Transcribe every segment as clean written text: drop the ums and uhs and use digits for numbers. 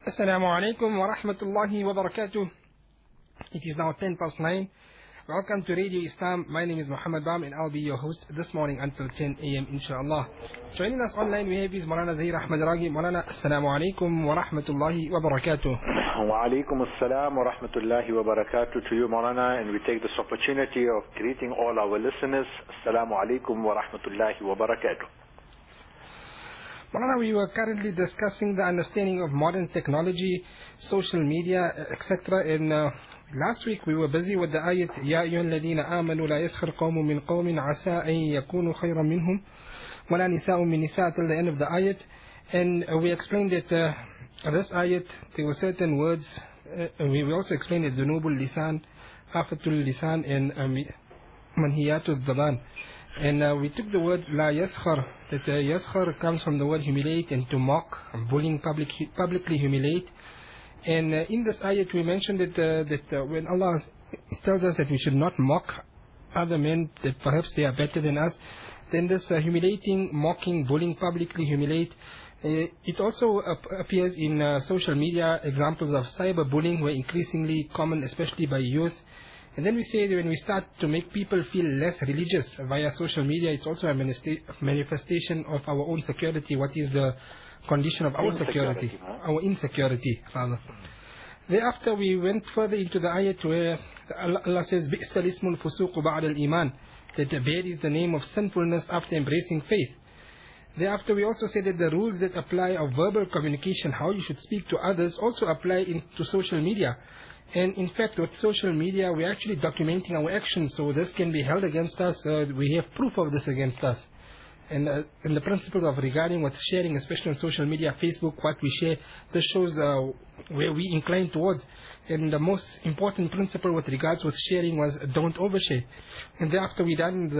Assalamu alaikum wa rahmatullahi wa barakatuh. It is now 9:10. Welcome to Radio Islam. My name is Muhammad Bam and I'll be your host this morning until 10 a.m. inshallah. Joining us online we have is Maulana Zahir Ahmad Raghi. Maulana, Assalamu alaikum wa rahmatullahi wa barakatuh. Wa alaikum assalam wa rahmatullahi wa barakatuh to you, Maulana, and we take this opportunity of greeting all our listeners. Assalamu alaikum wa rahmatullahi wa barakatuh. Maulana, we were currently discussing the understanding of modern technology, social media, etc. And last week we were busy with the ayat, Ya ayyuhal ladhina amanu la yaskhar qawmun min qawmin asa an yakunu khayran minhum wa la nisa'un min nisa' till the end of the ayat. And we explained that this ayat, there were certain words, we also explained that Dhunubul Lisan, Afatul Lisan, and Manhiyatul Dhaban. And we took the word La Yaskhar, that Yaskhar comes from the word humiliate and to mock, bullying, publicly humiliate. And in this ayat we mentioned that when Allah tells us that we should not mock other men, that perhaps they are better than us, then this humiliating, mocking, bullying, publicly humiliate, it also appears in social media. Examples of cyberbullying were increasingly common, especially by youth. And then we say that when we start to make people feel less religious via social media, it's also a manifestation of our own security. What is the condition of our security? Our insecurity, rather. Thereafter, we went further into the ayat where Allah says, بِئْسَ الْإِسْمُ الْفُسُوقُ بَعْدَ الْإِيمَانِ, that bad is the name of sinfulness after embracing faith. Thereafter, we also said that the rules that apply of verbal communication, how you should speak to others, also apply to social media. And in fact, with social media, we're actually documenting our actions, so this can be held against us. We have proof of this against us. And the principles of regarding what's sharing, especially on social media, Facebook, what we share, this shows where we incline towards. And the most important principle with regards with sharing was don't overshare. And thereafter we done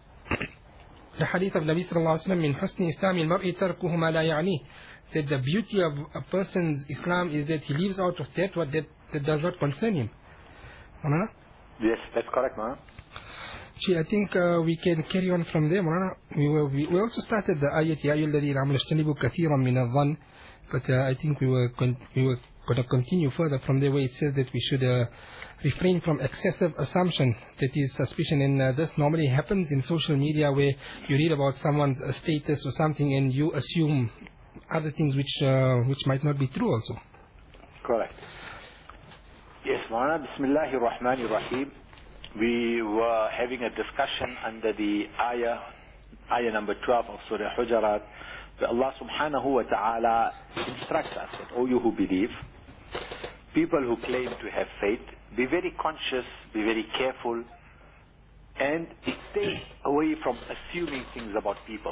the hadith of Nabi sallallahu alaihi wasallam, min husni islami al-mar'i tarkuhu ma la ya'ni, that the beauty of a person's Islam is that he leaves out of that what that does not concern him. Maulana? Yes, that's correct, Maulana. I think we can carry on from there, Maulana. We also started the ayat, Ya ayyuhal ladhina amanu ijtanibu kathiran min adh-dhann, but I think we were going to continue further from there where it says that we should refrain from excessive assumption, that is suspicion. And this normally happens in social media where you read about someone's status or something and you assume other things which might not be true also. Correct. Yes, Maulana, Bismillahir Rahmanir Rahim. We were having a discussion under the ayah number 12 of Surah Hujarat, where Allah subhanahu wa ta'ala instructs us that, O you who believe, people who claim to have faith, be very conscious, be very careful, and stay away from assuming things about people.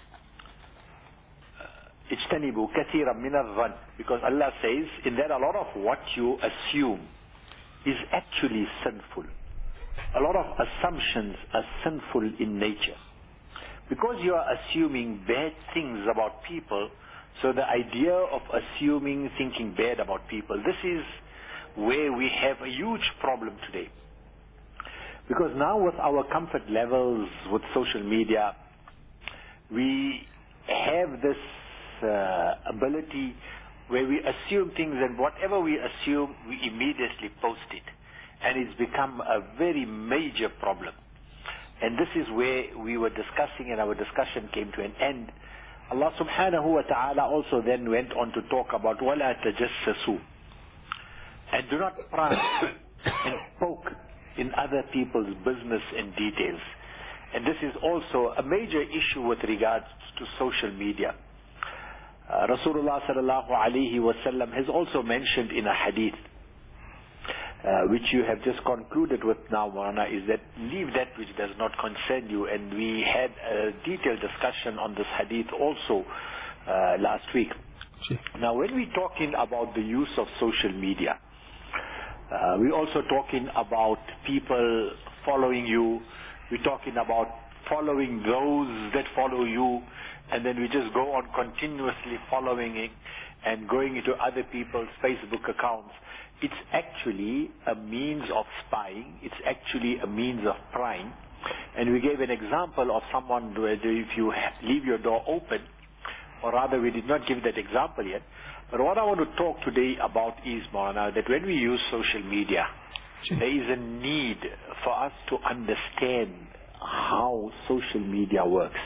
Ijtanibu kathiran min adh-dhann, because Allah says in there a lot of what you assume is actually sinful. A lot of assumptions are sinful in nature. Because you are assuming bad things about people, so the idea of assuming, thinking bad about people, this is where we have a huge problem today. Because now with our comfort levels with social media, we have this ability where we assume things, and whatever we assume, we immediately post it. And it's become a very major problem. And this is where we were discussing, and our discussion came to an end. Allah subhanahu wa ta'ala also then went on to talk about وَلَا تَجَسَّسُوا, and do not pry and poke in other people's business and details. And this is also a major issue with regards to social media. Rasulullah sallallahu alayhi wa sallam has also mentioned in a hadith, which you have just concluded with now, Maulana, is that leave that which does not concern you. And we had a detailed discussion on this hadith also last week. Now, when we're talking about the use of social media, we're also talking about people following you. We're talking about following those that follow you, and then we just go on continuously following it and going into other people's Facebook accounts. It's actually a means of spying. It's actually a means of prying. And we gave an example of someone where if you leave your door open, or rather we did not give that example yet, But what I want to talk today about is, Maulana, that when we use social media, there is a need for us to understand how social media works.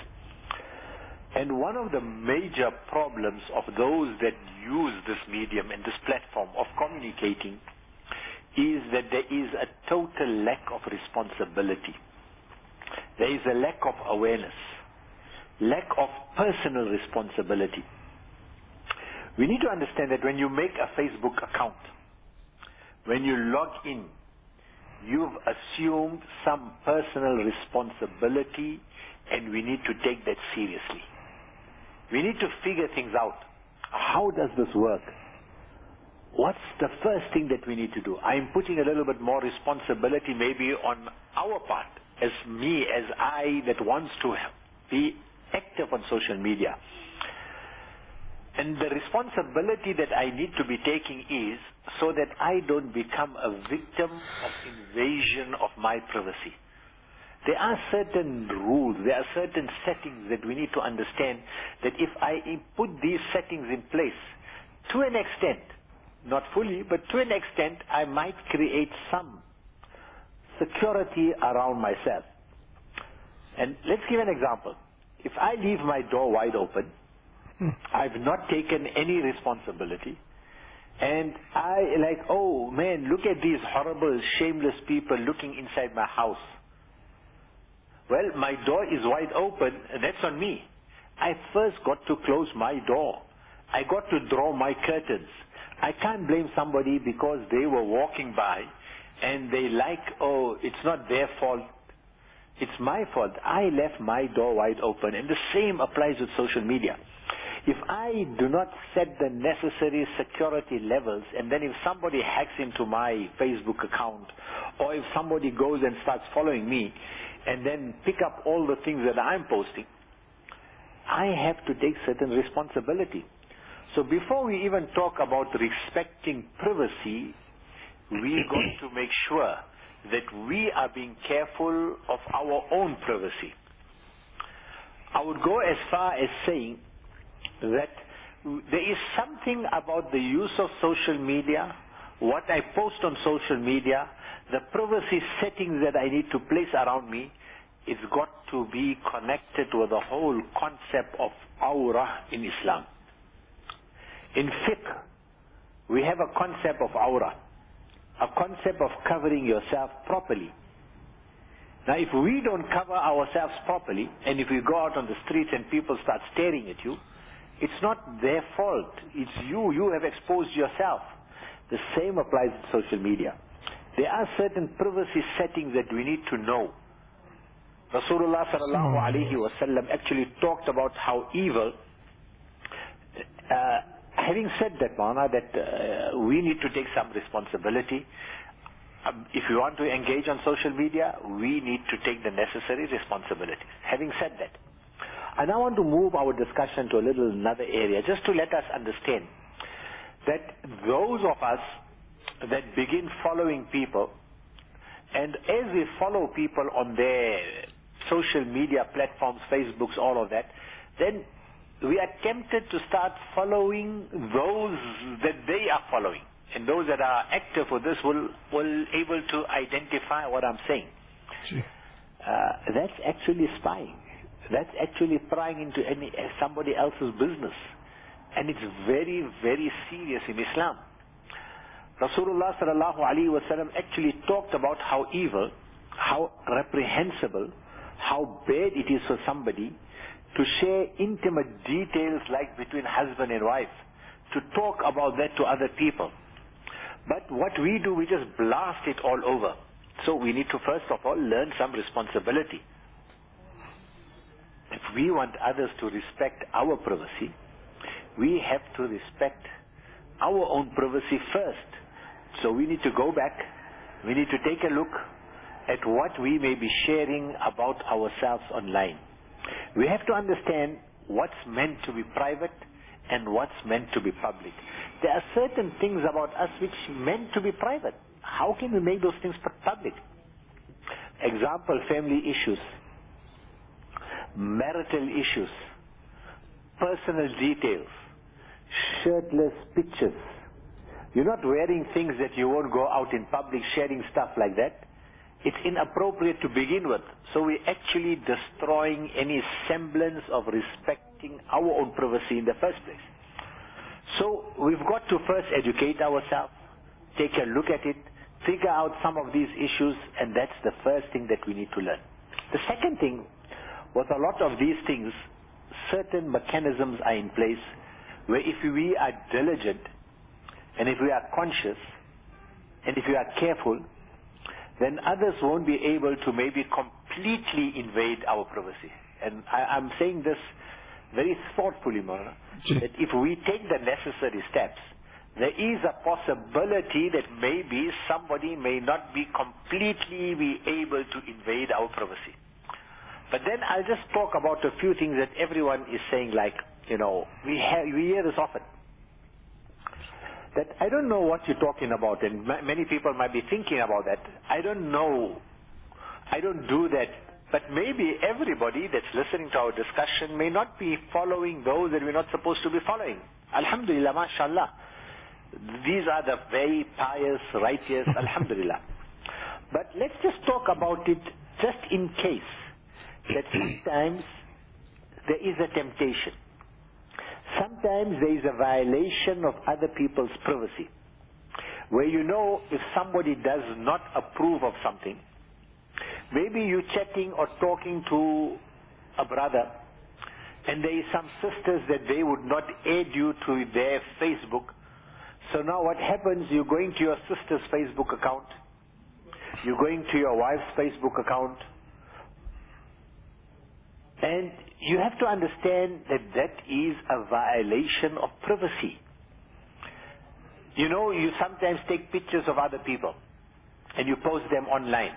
And one of the major problems of those that use this medium and this platform of communicating is that there is a total lack of responsibility. There is a lack of awareness, lack of personal responsibility. We need to understand that when you make a Facebook account, when you log in, you've assumed some personal responsibility, and we need to take that seriously. We need to figure things out. How does this work? What's the first thing that we need to do? I'm putting a little bit more responsibility maybe on our part, as me, as I that wants to be active on social media. And the responsibility that I need to be taking is so that I don't become a victim of invasion of my privacy. There are certain rules, there are certain settings that we need to understand, that if I put these settings in place, to an extent, not fully, but to an extent, I might create some security around myself. And let's give an example. If I leave my door wide open, I've not taken any responsibility, and I like, oh man, look at these horrible, shameless people looking inside my house. Well, my door is wide open, and that's on me. I first got to close my door. I got to draw my curtains. I can't blame somebody because they were walking by and they like, oh, it's not their fault. It's my fault. I left my door wide open, and the same applies with social media. If I do not set the necessary security levels, and then if somebody hacks into my Facebook account, or if somebody goes and starts following me, and then pick up all the things that I'm posting, I have to take certain responsibility. So before we even talk about respecting privacy, we got to make sure that we are being careful of our own privacy. I would go as far as saying that there is something about the use of social media, what I post on social media, the privacy settings that I need to place around me, it's got to be connected with the whole concept of aura in Islam. In fiqh, we have a concept of aura, a concept of covering yourself properly. Now, if we don't cover ourselves properly, and if we go out on the streets and people start staring at you, it's not their fault. It's you. You have exposed yourself. The same applies to social media. There are certain privacy settings that we need to know. Rasulullah sallallahu alayhi wa sallam actually talked about how evil. Having said that, Maulana, that we need to take some responsibility. If we want to engage on social media, we need to take the necessary responsibilities. Having said that, I now want to move our discussion to a little another area, just to let us understand that those of us that begin following people, and as we follow people on their social media platforms, Facebooks, all of that, then we are tempted to start following those that they are following. And those that are active with this will able to identify what I'm saying. That's actually spying. That's actually prying into somebody else's business. And it's very, very serious in Islam. Rasulullah sallallahu alaihi wasallam actually talked about how evil, how reprehensible, how bad it is for somebody to share intimate details like between husband and wife, to talk about that to other people. But what we do, we just blast it all over. So we need to first of all learn some responsibility. If we want others to respect our privacy, we have to respect our own privacy first. So we need to go back, we need to take a look at what we may be sharing about ourselves online. We have to understand what's meant to be private and what's meant to be public. There are certain things about us which are meant to be private. How can we make those things public? Example, family issues, marital issues, personal details, shirtless pictures. You're not wearing things that you won't go out in public sharing stuff like that. It's inappropriate to begin with. So we're actually destroying any semblance of respecting our own privacy in the first place. So we've got to first educate ourselves, take a look at it, figure out some of these issues, and that's the first thing that we need to learn. The second thing, with a lot of these things, certain mechanisms are in place where if we are diligent, and if we are conscious, and if we are careful, then others won't be able to maybe completely invade our privacy. And I'm saying this very thoughtfully, Mona, that if we take the necessary steps, there is a possibility that maybe somebody may not be completely be able to invade our privacy. But then I'll just talk about a few things that everyone is saying, like, we hear this often. That I don't know what you're talking about, and many people might be thinking about that. I don't know. I don't do that. But maybe everybody that's listening to our discussion may not be following those that we're not supposed to be following. Alhamdulillah, mashallah. These are the very pious, righteous, alhamdulillah. But let's just talk about it just in case that sometimes there is a temptation. Sometimes there is a violation of other people's privacy. Where if somebody does not approve of something, maybe you're chatting or talking to a brother, and there is some sisters that they would not add you to their Facebook. So now what happens, you're going to your sister's Facebook account, you're going to your wife's Facebook account, and you have to understand that that is a violation of privacy. You sometimes take pictures of other people and you post them online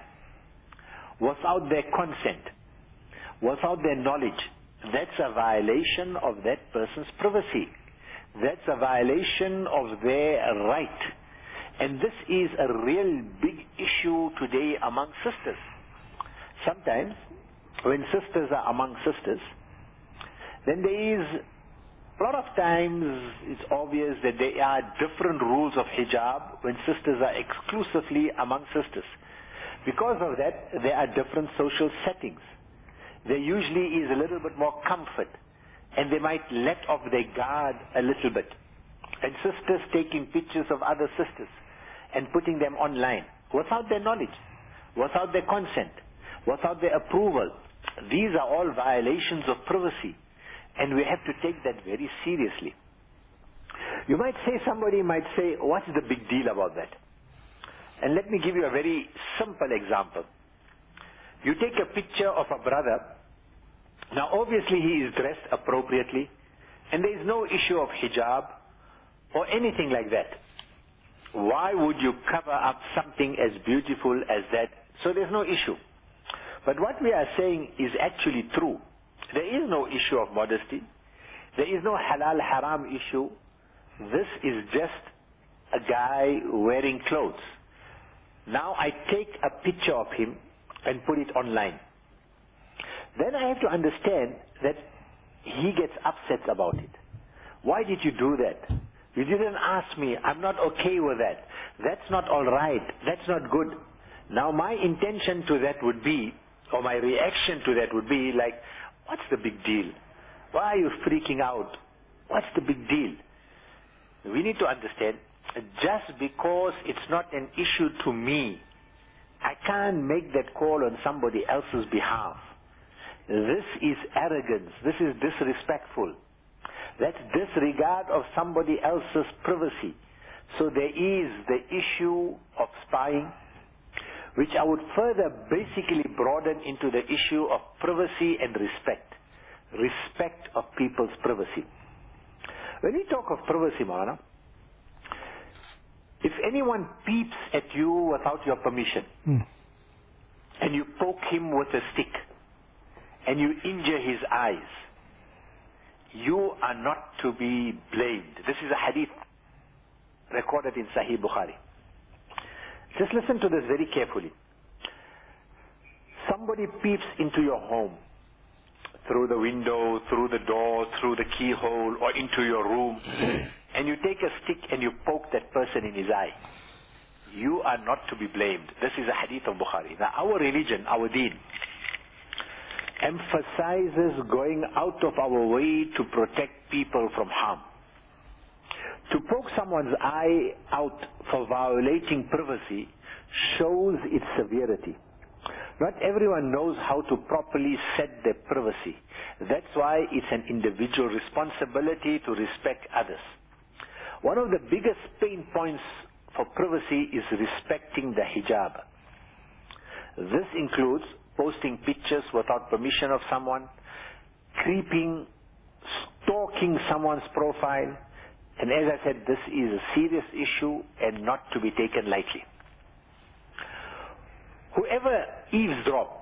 without their consent, without their knowledge. That's a violation of that person's privacy. That's a violation of their right. And this is a real big issue today among sisters. Sometimes, when sisters are among sisters, then there is, a lot of times, it's obvious that there are different rules of hijab when sisters are exclusively among sisters. Because of that, there are different social settings. There usually is a little bit more comfort, and they might let off their guard a little bit. And sisters taking pictures of other sisters and putting them online without their knowledge, without their consent, without their approval. These are all violations of privacy, and we have to take that very seriously. You might say, somebody might say, what's the big deal about that? And let me give you a very simple example. You take a picture of a brother. Now obviously he is dressed appropriately, and there is no issue of hijab or anything like that. Why would you cover up something as beautiful as that? So there's no issue. But what we are saying is actually true. There is no issue of modesty. There is no halal haram issue. This is just a guy wearing clothes. Now I take a picture of him and put it online. Then I have to understand that he gets upset about it. Why did you do that? You didn't ask me. I'm not okay with that. That's not all right. That's not good. Now my intention to that would be, or my reaction to that would be like, what's the big deal? Why are you freaking out? What's the big deal? We need to understand, just because it's not an issue to me, I can't make that call on somebody else's behalf. This is arrogance. This is disrespectful. That's disregard of somebody else's privacy. So there is the issue of spying, which I would further basically broaden into the issue of privacy and respect. Respect of people's privacy. When we talk of privacy, Maulana, if anyone peeps at you without your permission, and you poke him with a stick, and you injure his eyes, you are not to be blamed. This is a hadith recorded in Sahih Bukhari. Just listen to this very carefully. Somebody peeps into your home, through the window, through the door, through the keyhole, or into your room, and you take a stick and you poke that person in his eye, you are not to be blamed. This is a hadith of Bukhari. Now our religion, our deen, emphasizes going out of our way to protect people from harm. To poke someone's eye out for violating privacy shows its severity. Not everyone knows how to properly set their privacy. That's why it's an individual responsibility to respect others. One of the biggest pain points for privacy is respecting the hijab. This includes posting pictures without permission of someone, creeping, stalking someone's profile, and as I said, this is a serious issue and not to be taken lightly. Whoever eavesdrops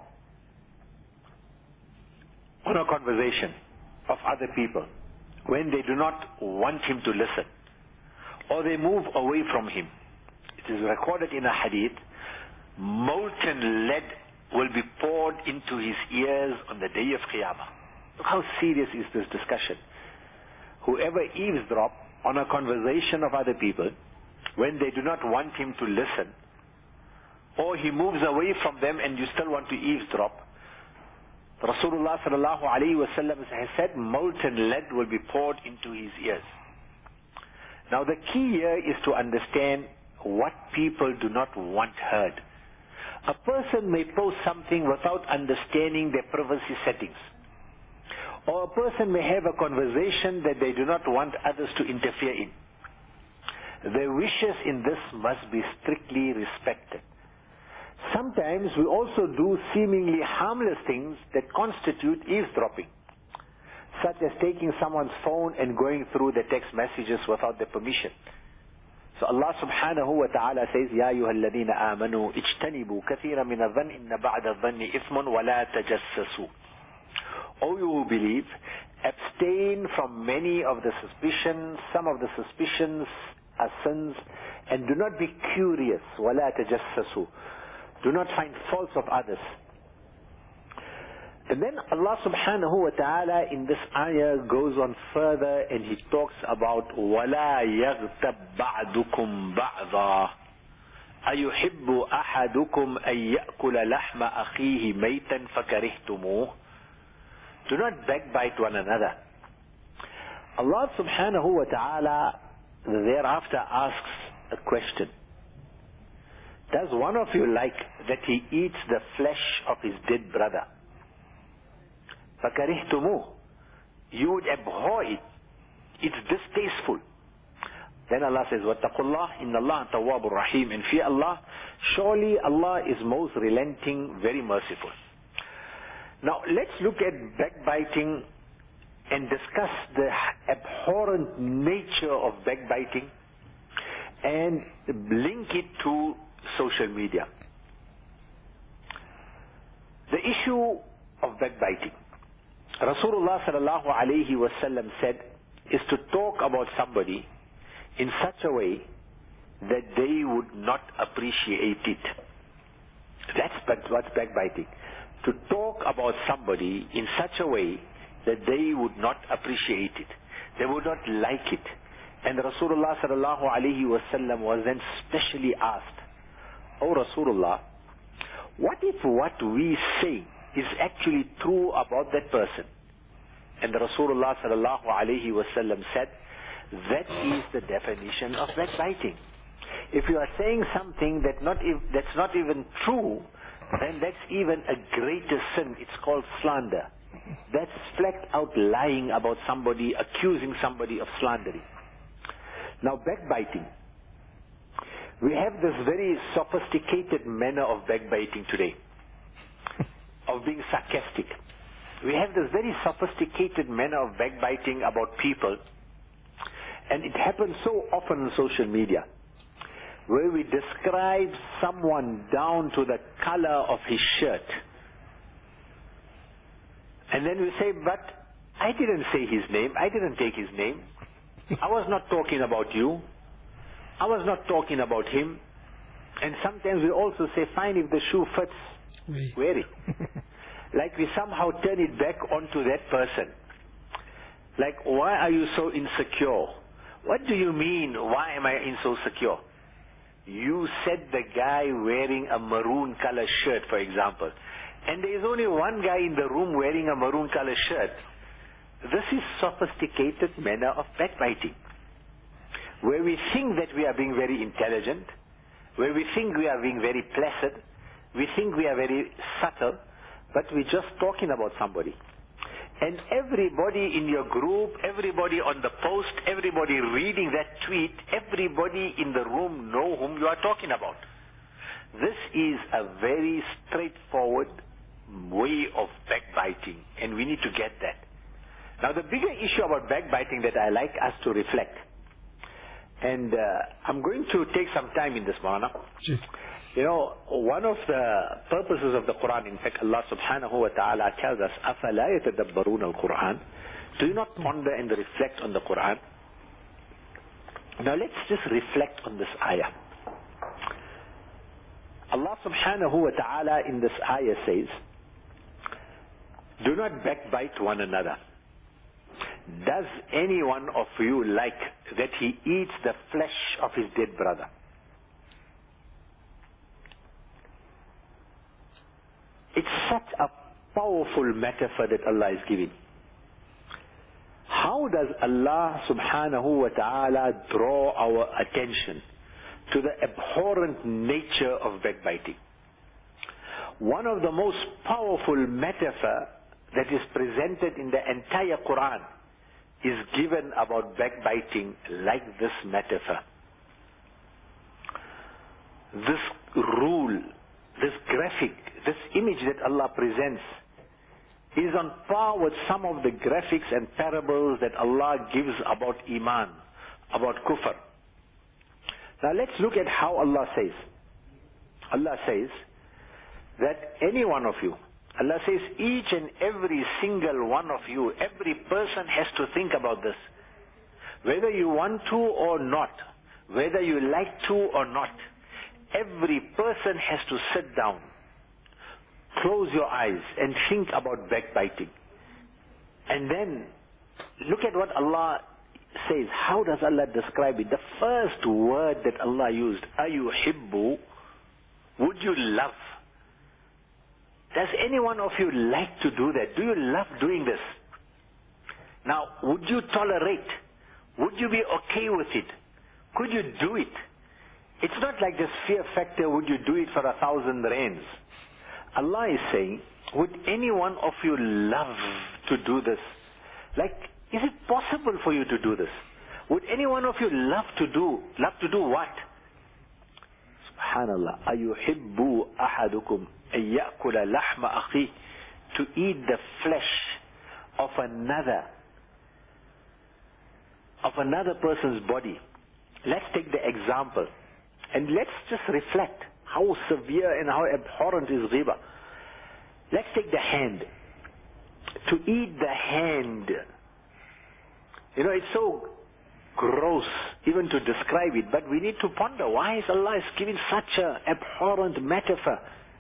on a conversation of other people when they do not want him to listen, or they move away from him, it is recorded in a hadith, molten lead will be poured into his ears on the day of Qiyamah. Look how serious is this discussion. Whoever eavesdrops on a conversation of other people when they do not want him to listen, or he moves away from them and you still want to eavesdrop, Rasulullah sallallahu alayhi wa sallam has said molten lead will be poured into his ears. Now the key here is to understand what people do not want heard. A person may post something without understanding their privacy settings. Or a person may have a conversation that they do not want others to interfere in. Their wishes in this must be strictly respected. Sometimes we also do seemingly harmless things that constitute eavesdropping, such as taking someone's phone and going through the text messages without their permission. So Allah subhanahu wa ta'ala says, يَا أَيُّهَا الَّذِينَ آمَنُوا اجْتَنِبُوا كَثِيرًا مِنَ الظَّنِّ إِنَّ بَعْدَ الظَّنِّ إِثْمٌ وَلَا تَجَسَّسُوا. O you who believe, abstain from many of the suspicions. Some of the suspicions are sins, and do not be curious. وَلَا تَجَسَّسُوا. Do not find faults of others. And then Allah subhanahu wa ta'ala in this ayah goes on further and He talks about وَلَا يَغْتَبْ بَعْدُكُمْ بَعْضًا أَيُحِبُّ أَحَدُكُمْ أَن يَأْكُلَ لَحْمَ أَخِيهِ مَيْتًا فَكَرِهْتُمُوهُ. Do not backbite one another. Allah subhanahu wa ta'ala thereafter asks a question. Does one of you like that he eats the flesh of his dead brother? فَكَرِهْتُمُوهُ. You would abhor it. It's distasteful. Then Allah says, وَاتَّقُوا اللَّهِ إِنَّ اللَّهَ تَوَّابٌ رَحِيمٌ. And fear Allah, surely Allah is most relenting, very merciful. Now let's look at backbiting and discuss the abhorrent nature of backbiting and link it to social media. The issue of backbiting, Rasulullah sallallahu alayhi wa sallam said, is to talk about somebody in such a way that they would not appreciate it. That's what's backbiting. To talk about somebody in such a way that they would not appreciate it. They would not like it. And Rasulullah sallallahu alayhi wa sallam was then specially asked, "O Rasulullah, what if what we say is actually true about that person?" And Rasulullah sallallahu alayhi wa sallam said, that is the definition of backbiting. If you are saying something that's not even true, then that's even a greater sin. It's called slander. That's flat out lying about somebody, accusing somebody of slandering. Now backbiting. We have this very sophisticated manner of backbiting today, of being sarcastic. We have this very sophisticated manner of backbiting about people, and it happens so often on social media, where we describe someone down to the color of his shirt. And then we say, but I didn't say his name, I didn't take his name. I was not talking about you. I was not talking about him. And sometimes we also say, fine, if the shoe fits, wear it. Like we somehow turn it back onto that person. Like, why are you so insecure? What do you mean, why am I in so secure? You said the guy wearing a maroon color shirt, for example, and there is only one guy in the room wearing a maroon color shirt. This is sophisticated manner of backbiting, where we think that we are being very intelligent, where we think we are being very placid, we think we are very subtle, but we're just talking about somebody. And everybody in your group, everybody on the post, everybody reading that tweet, everybody in the room know whom you are talking about. This is a very straightforward way of backbiting, and we need to get that. Now the bigger issue about backbiting that I like us to reflect, and I'm going to take some time in this, Maulana. Sure. You know, one of the purposes of the Quran, in fact, Allah subhanahu wa ta'ala tells us, أَفَلَا يَتَدَبَّرُونَ الْقُرْآنِ. Do you not ponder and reflect on the Quran? Now let's just reflect on this ayah. Allah subhanahu wa ta'ala in this ayah says, do not backbite one another. Does any one of you like that he eats the flesh of his dead brother? It's such a powerful metaphor that Allah is giving. How does Allah subhanahu wa ta'ala draw our attention to the abhorrent nature of backbiting? One of the most powerful metaphor that is presented in the entire Quran is given about backbiting like this metaphor. This rule, this graphic, this image that Allah presents is on par with some of the graphics and parables that Allah gives about Iman, about Kufr. Now let's look at how Allah says. Allah says that any one of you, Allah says each and every single one of you, every person has to think about this. Whether you want to or not, whether you like to or not, every person has to sit down, close your eyes and think about backbiting. And then look at what Allah says. How does Allah describe it? The first word that Allah used, ayuhibbu, would you love? Does any one of you like to do that? Do you love doing this? Now, would you tolerate? Would you be okay with it? Could you do it? It's not like this fear factor, would you do it for 1,000 rands? Allah is saying, would any one of you love to do this? Like, is it possible for you to do this? Would any one of you love to do what? Subhanallah. أَيُحِبُّ أَحَدُكُمْ أَن يَأْكُلَ لَحْمَ أَخِيهِ, to eat the flesh of another person's body. Let's take the example and let's just reflect how severe and how abhorrent is ghiba. Let's take the hand. To eat the hand. You know, it's so gross even to describe it, but we need to ponder, why is Allah giving such an abhorrent metaphor?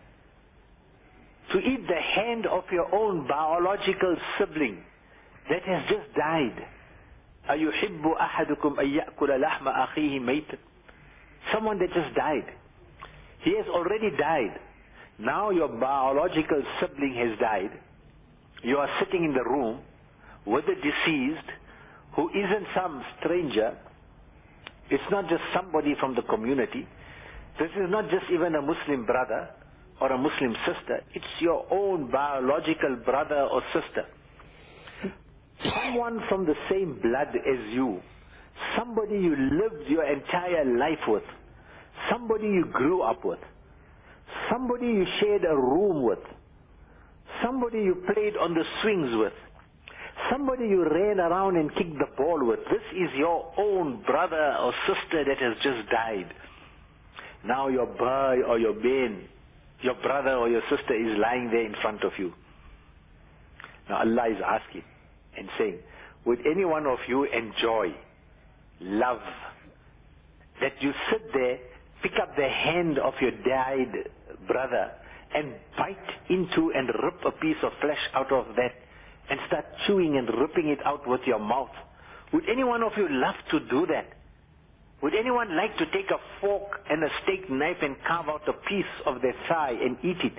To eat the hand of your own biological sibling that has just died. أَيُحِبُّ أَحَدُكُمْ أَن يَأْكُلَ لَحْمَ أَخِيهِ مَيْتًا. Someone that just died. He has already died. Now your biological sibling has died. You are sitting in the room with the deceased, who isn't some stranger. It's not just somebody from the community. This is not just even a Muslim brother or a Muslim sister. It's your own biological brother or sister. Someone from the same blood as you. Somebody you lived your entire life with. Somebody you grew up with. Somebody you shared a room with. Somebody you played on the swings with. Somebody you ran around and kicked the ball with. This is your own brother or sister that has just died. Now your boy or your bain, your brother or your sister is lying there in front of you. Now Allah is asking and saying, would any one of you enjoy, love, that you sit there, pick up the hand of your died brother and bite into and rip a piece of flesh out of that and start chewing and ripping it out with your mouth? Would any one of you love to do that? Would anyone like to take a fork and a steak knife and carve out a piece of their thigh and eat it?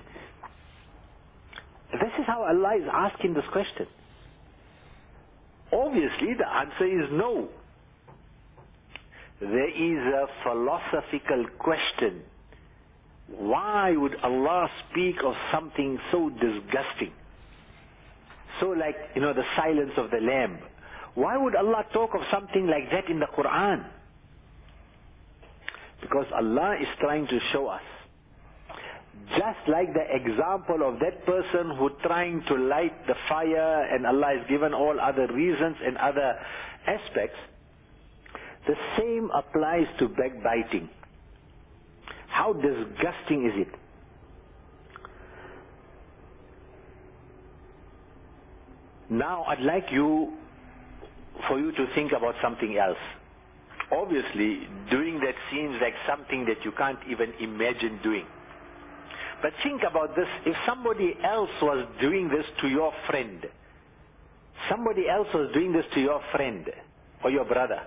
This is how Allah is asking this question. Obviously, the answer is no. There is a philosophical question. Why would Allah speak of something so disgusting? So like, the silence of the lamb. Why would Allah talk of something like that in the Quran? Because Allah is trying to show us, just like the example of that person who trying to light the fire, and Allah has given all other reasons and other aspects, the same applies to backbiting. How disgusting is it? Now I'd like for you to think about something else. Obviously, doing that seems like something that you can't even imagine doing. But think about this. If somebody else was doing this to your friend, somebody else was doing this to your friend or your brother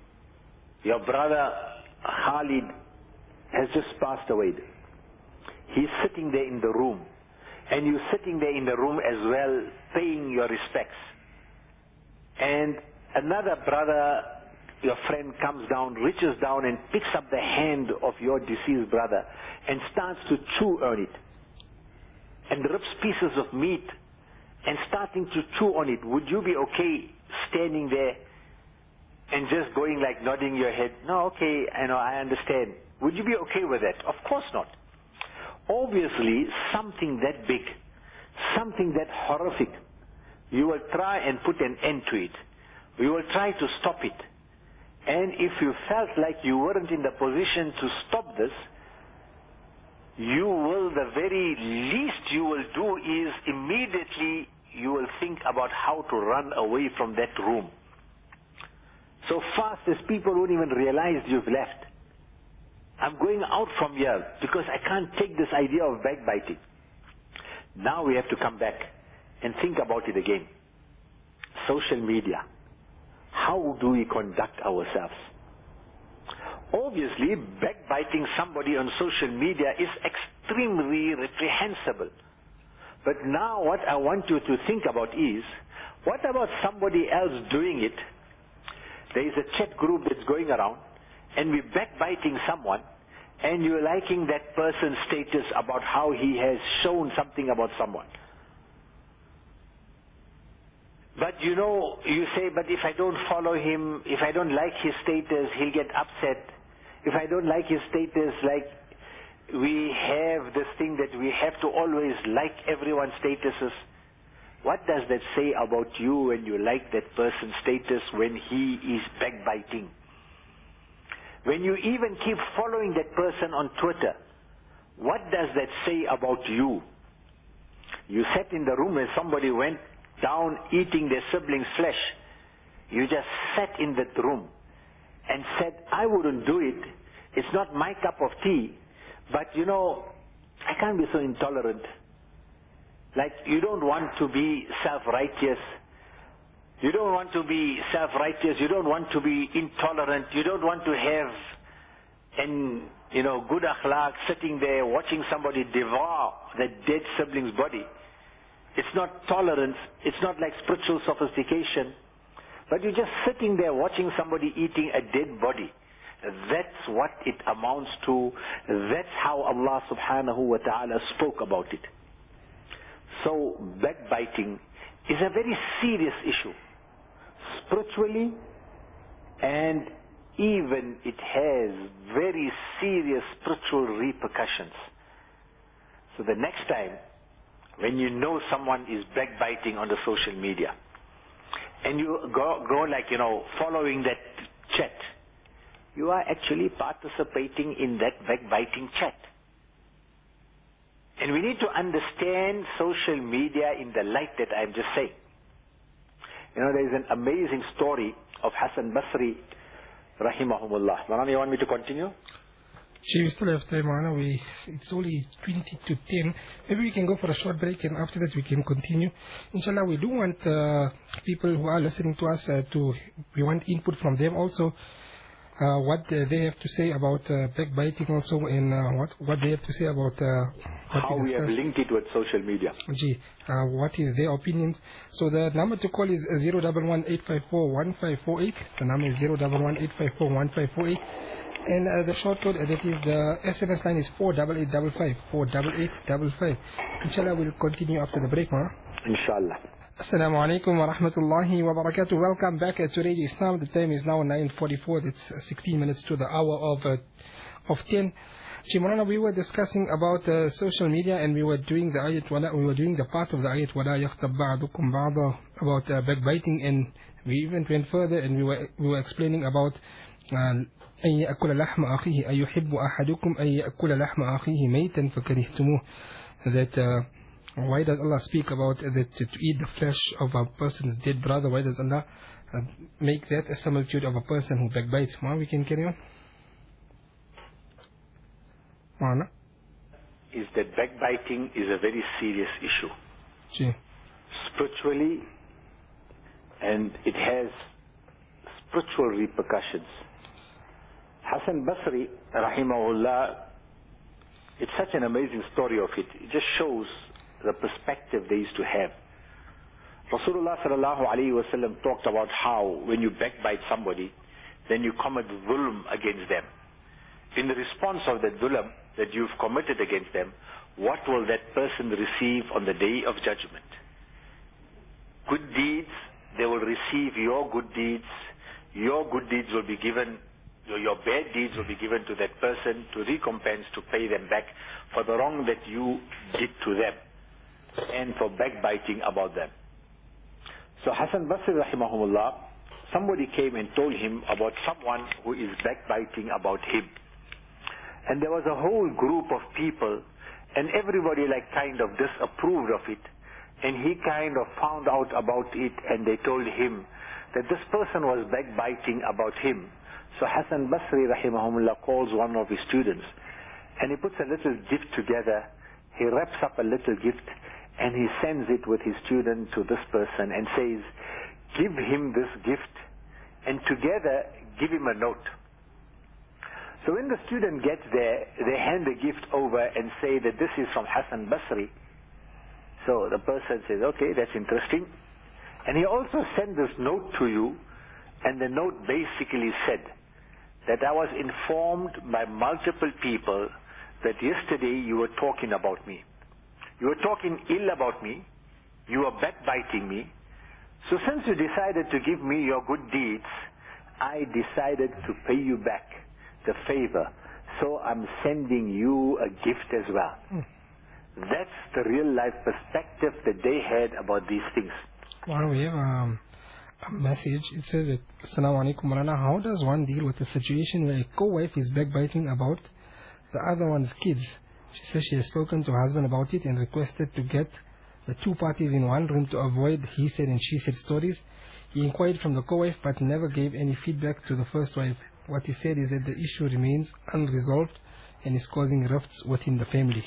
Khalid has just passed away. He's sitting there in the room, and you're sitting there in the room as well, paying your respects. And another brother, your friend, comes down, reaches down and picks up the hand of your deceased brother and starts to chew on it and rips pieces of meat and starting to chew on it. Would you be okay standing there and just going like nodding your head? No, okay, I understand. Would you be okay with that? Of course not. Obviously, something that big, something that horrific, you will try and put an end to it. You will try to stop it. And if you felt like you weren't in the position to stop this, the very least you will do is immediately you will think about how to run away from that room. So fast as people won't even realize you've left. I'm going out from here because I can't take this idea of backbiting. Now we have to come back and think about it again. Social media. How do we conduct ourselves? Obviously, backbiting somebody on social media is extremely reprehensible. But now what I want you to think about is, what about somebody else doing it? There is a chat group that's going around, and we're backbiting someone, and you're liking that person's status about how he has shown something about someone. But you say, but if I don't follow him, if I don't like his status, he'll get upset. If I don't like his status, like we have this thing that we have to always like everyone's statuses. What does that say about you when you like that person's status when he is backbiting? When you even keep following that person on Twitter, what does that say about you? You sat in the room and somebody went down eating their sibling's flesh. You just sat in that room and said, I wouldn't do it. It's not my cup of tea. But I can't be so intolerant. Like, you don't want to be self-righteous. You don't want to be self-righteous. You don't want to be intolerant. You don't want to have good akhlaq sitting there watching somebody devour that dead sibling's body. It's not tolerance. It's not like spiritual sophistication. But you're just sitting there watching somebody eating a dead body. That's what it amounts to. That's how Allah subhanahu wa ta'ala spoke about it. So backbiting is a very serious issue, spiritually, and even it has very serious spiritual repercussions. So the next time when you know someone is backbiting on the social media, and you go like, following that chat, you are actually participating in that backbiting chat. And we need to understand social media in the light that I'm just saying. There is an amazing story of Hassan Basri, rahimahumullah. Marana, you want me to continue? Gee, we still have time, Anna. It's only 20 to 10. Maybe we can go for a short break, and after that we can continue. Inshallah, we do want people who are listening to us we want input from them also. What they have to say about backbiting also, and what they have to say about how we have linked it with social media. Gee, what is their opinions? So the number to call is 011-854-1548. The number is 011-854-1548. And the short code, that is the SMS line, is 48855. 48855. Inshallah, we'll continue after the break, man. Inshallah. Assalamu alaikum wa rahmatullahi wa barakatuh. Welcome back to Radio Islam. The time is now 9:44. It's 16 minutes to the hour of 10. Chimrana, we were discussing about social media, and we were doing the ayat wala. We were doing the part of the ayat wala yaghtab ba'dukum ba'da about backbiting, and we even went further, and we were explaining about أن يأكل لحم أخيه أيحب أحدكم أن يأكل لحم أخيه ميتا فكرهتموه. That why does Allah speak about that to eat the flesh of a person's dead brother? Why does Allah make that a similitude of a person who backbites? Well, we can carry on. Mana? Is that backbiting is a very serious issue. Gee. Spiritually, and it has spiritual repercussions. Hassan Basri, rahimahullah, it's such an amazing story of it. It just shows the perspective they used to have. Rasulullah sallallahu alayhi wa sallam talked about how when you backbite somebody, then you commit dhulm against them. In the response of that dhulm that you've committed against them, what will that person receive on the day of judgment? Good deeds, they will receive your good deeds. Your good deeds will be given, your bad deeds will be given to that person to recompense, to pay them back for the wrong that you did to them and for backbiting about them. So Hassan Basri rahimahullah, somebody came and told him about someone who is backbiting about him. And there was a whole group of people, and everybody like kind of disapproved of it. And he kind of found out about it, and they told him that this person was backbiting about him. So Hassan Basri rahimahullah calls one of his students, and he puts a little gift together. He wraps up a little gift, and he sends it with his student to this person and says, give him this gift, and together give him a note. So when the student gets there, they hand the gift over and say that this is from Hassan Basri. So the person says, okay, that's interesting. And he also sent this note to you, and the note basically said that I was informed by multiple people that yesterday you were talking about me. You were talking ill about me. You were backbiting me. So since you decided to give me your good deeds, I decided to pay you back the favor. So I'm sending you a gift as well. That's the real life perspective that they had about these things. Well, we have a message. It says that, Assalamu alaikum Marana, how does one deal with a situation where a co-wife is backbiting about the other one's kids? She says she has spoken to her husband about it and requested to get the two parties in one room to avoid he said and she said stories. He inquired from the co-wife but never gave any feedback to the first wife. What he said is that the issue remains unresolved and is causing rifts within the family.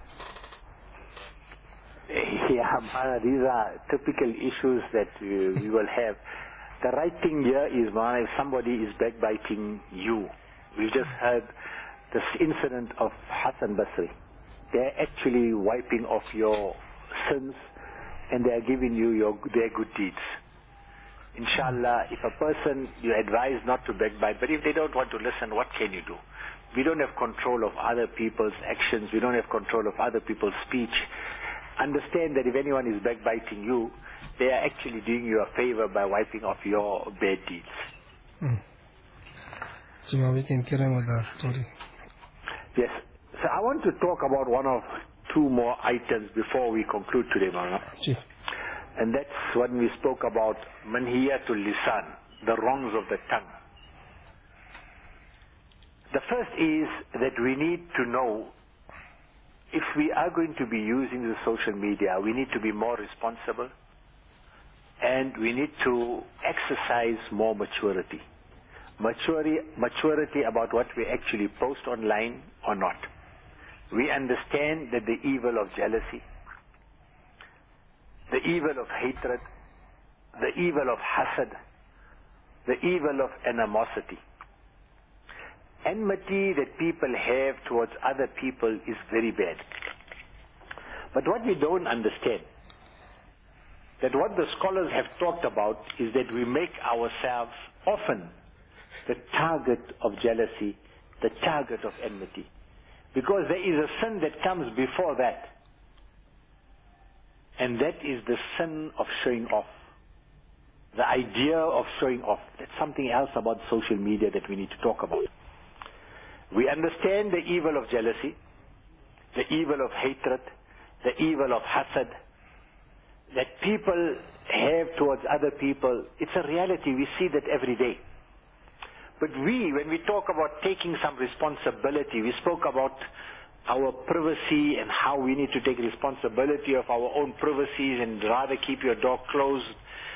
Yeah, these are typical issues that we will have. The right thing here is, if somebody is backbiting you. We've just heard this incident of Hassan Basri. They're actually wiping off your sins, and they're giving you their good deeds. Inshallah, if a person, you advise not to backbite, but if they don't want to listen, what can you do? We don't have control of other people's actions. We don't have control of other people's speech. Understand that if anyone is backbiting you, they are actually doing you a favor by wiping off your bad deeds. Jima, we can carry on with the story. Yes. So I want to talk about one of two more items before we conclude today, Mawlana. Sure. And that's when we spoke about manhiyatul lisan, the wrongs of the tongue. The first is that we need to know, if we are going to be using the social media, we need to be more responsible, and we need to exercise more maturity. maturity about what we actually post online or not. We understand that the evil of jealousy, the evil of hatred, the evil of hasad, the evil of animosity. Enmity that people have towards other people is very bad. But what we don't understand, that what the scholars have talked about is that we make ourselves often the target of jealousy, the target of enmity. Because there is a sin that comes before that. And that is the sin of showing off. The idea of showing off. That's something else about social media that we need to talk about. We understand the evil of jealousy, the evil of hatred, the evil of hasad, that people have towards other people. It's a reality. We see that every day. But when we talk about taking some responsibility, we spoke about our privacy and how we need to take responsibility of our own privacies and rather keep your door closed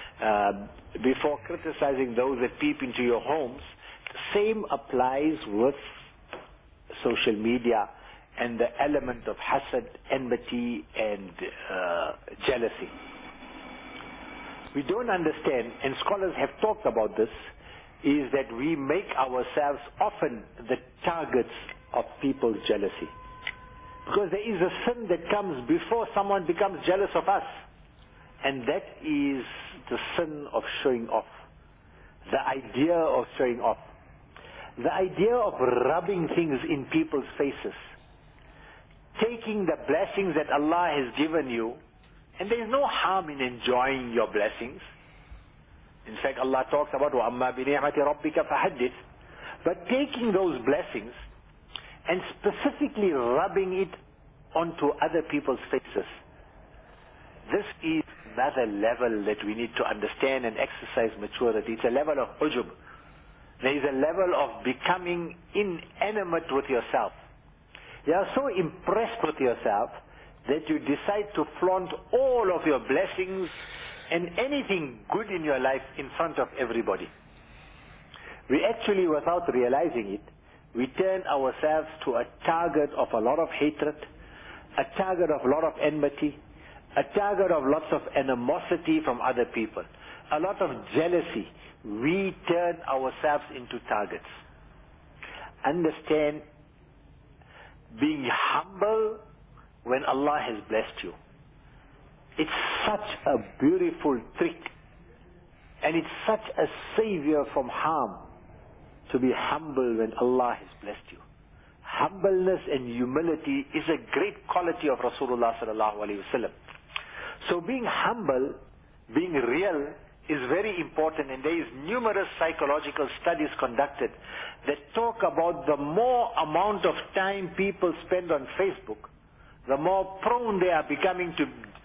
before criticizing those that peep into your homes. The same applies with social media and the element of hasad, enmity, and jealousy. We don't understand, and scholars have talked about this, is that we make ourselves often the targets of people's jealousy. Because there is a sin that comes before someone becomes jealous of us. And that is the sin of showing off. The idea of showing off. The idea of rubbing things in people's faces. Taking the blessings that Allah has given you, and there is no harm in enjoying your blessings. In fact, Allah talks about وَأَمَّا بِنِعْمَةِ رَبِّكَ فَحَدِّثْ. But taking those blessings and specifically rubbing it onto other people's faces, this is another level that we need to understand and exercise maturity. It's a level of ujub. There is a level of becoming inanimate with yourself. You are so impressed with yourself that you decide to flaunt all of your blessings and anything good in your life in front of everybody. We actually, without realizing it, we turn ourselves to a target of a lot of hatred, a target of a lot of enmity, a target of lots of animosity from other people, a lot of jealousy. We turn ourselves into targets. Understand, being humble when Allah has blessed you. It's such a beautiful trick, and it's such a savior from harm to be humble when Allah has blessed you. Humbleness and humility is a great quality of Rasulullah sallallahu alaihi wasallam. So being humble, being real, is very important, and there is numerous psychological studies conducted that talk about the more amount of time people spend on Facebook, the more prone they are become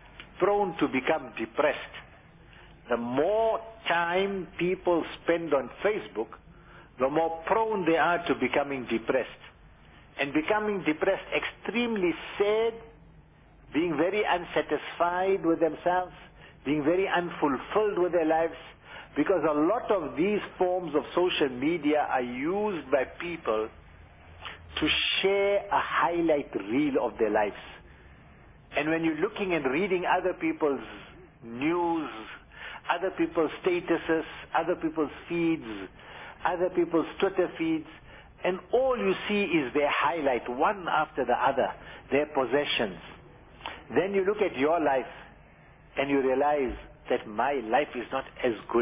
depressed. The more time people spend on Facebook, the more prone they are to becoming depressed. And becoming depressed, extremely sad, being very unsatisfied with themselves, being very unfulfilled with their lives, because a lot of these forms of social media are used by people to share a highlight reel of their lives. And when you're looking and reading other people's news, other people's statuses, other people's feeds, other people's Twitter feeds, and all you see is their highlight, one after the other, their possessions. Then you look at your life and you realize that my life is not as good.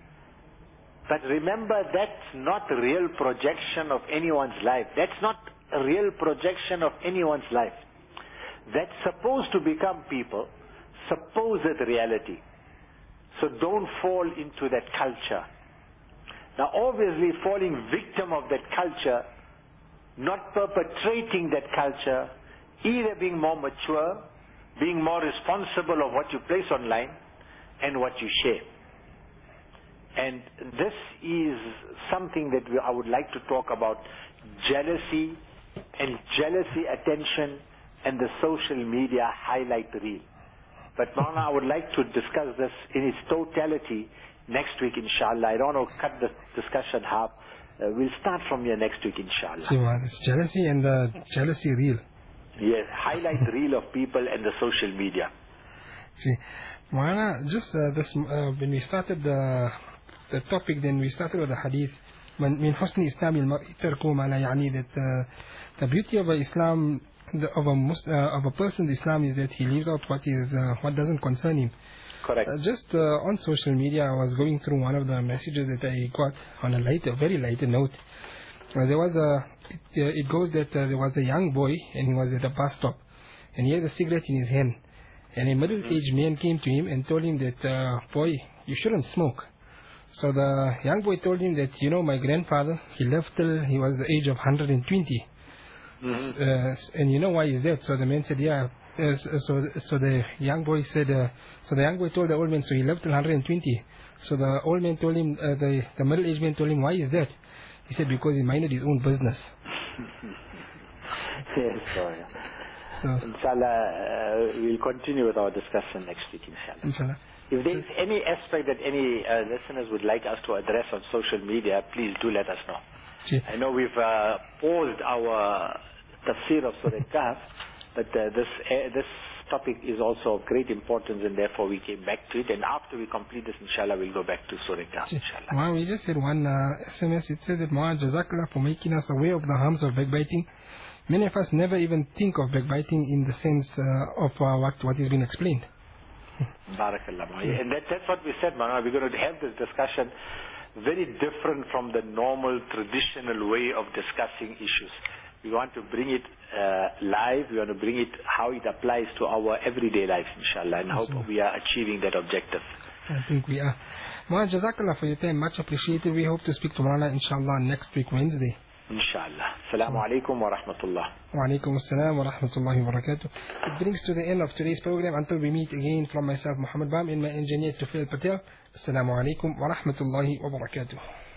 But remember, that's not a real projection of anyone's life. That's not a real projection of anyone's life. That's supposed to become people, supposed reality. So don't fall into that culture. Now obviously falling victim of that culture, not perpetrating that culture, either being more mature, being more responsible of what you place online and what you share. And this is something that I would like to talk about, jealousy and jealousy attention and the social media highlight reel. But Maulana, I would like to discuss this in its totality, next week, inshallah. I don't want to cut the discussion half. We'll start from here next week, inshallah. See, it's jealousy and the jealousy reel. Yes, highlight reel of people and the social media. See, Maulana, just when we started the topic, then we started with the hadith. من حسن إسلام المرء تركه ما لا يعني, that the beauty of Islam, of a person's Islam, is that he leaves out what doesn't concern him. Correct. Just on social media, I was going through one of the messages that I got on a very lighter note. It goes that there was a young boy and he was at a bus stop and he had a cigarette in his hand, and a middle-aged man came to him and told him that, boy, you shouldn't smoke. So the young boy told him that, my grandfather, he lived till he was the age of 120. And you know why is that? So the man said, yeah. So the young boy said, so the young boy told the old man, so he lived till 120. So the old man told him, the middle-aged man told him, why is that? He said, because he minded his own business. Yes, sorry. So, inshallah, we'll continue with our discussion next week, inshallah. If there is any aspect that any listeners would like us to address on social media, please do let us know. Gee. I know we've paused our tafsir of Surah Kahf, but this topic is also of great importance, and therefore we came back to it. And after we complete this, inshallah, we'll go back to Surah Kahf, inshallah. Well, we just had one SMS. It says that, Jazakallah for making us aware of the harms of backbiting. Many of us never even think of backbiting in the sense of what has been explained. Barakallah. And that's what we said, Manana. We're going to have this discussion very different from the normal, traditional way of discussing issues. We want to bring it live. We want to bring it how it applies to our everyday life, inshallah, and hope we are achieving that objective. I think we are. Maulana, Jazakallah for your time. Much appreciated. We hope to speak to Maulana, inshallah, next week, Wednesday. Inshallah. Assalamu alaikum wa rahmatullah. Wa alaikum assalam wa rahmatullahi wa barakatuh. It brings to the end of today's program. Until we meet again, from myself, Muhammad Bam, and my engineer, Tufail Patel. Assalamu alaikum wa rahmatullahi wa barakatuh.